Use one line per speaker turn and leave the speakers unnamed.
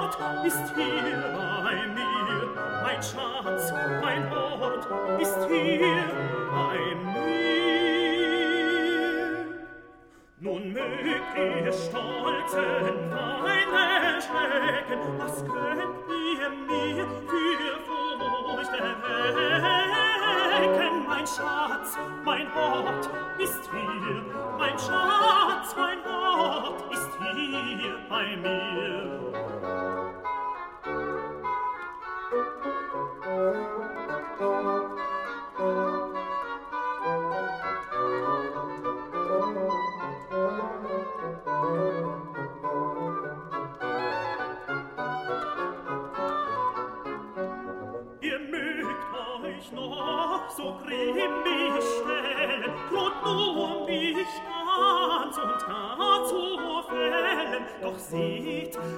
Hort ist hier bei mir, mein Schatz, mein Hort ist hier bei mir. Nun mögt ihr stolzen Weine schmecken, was könnt ihr mir für Furcht erwecken? Mein Schatz, mein Hort ist hier, mein Schatz, mein Hort ist hier bei mir. Ihr mögt euch noch so grimmig stellen, droht nur mich ganz und gar zu fällen, doch seht,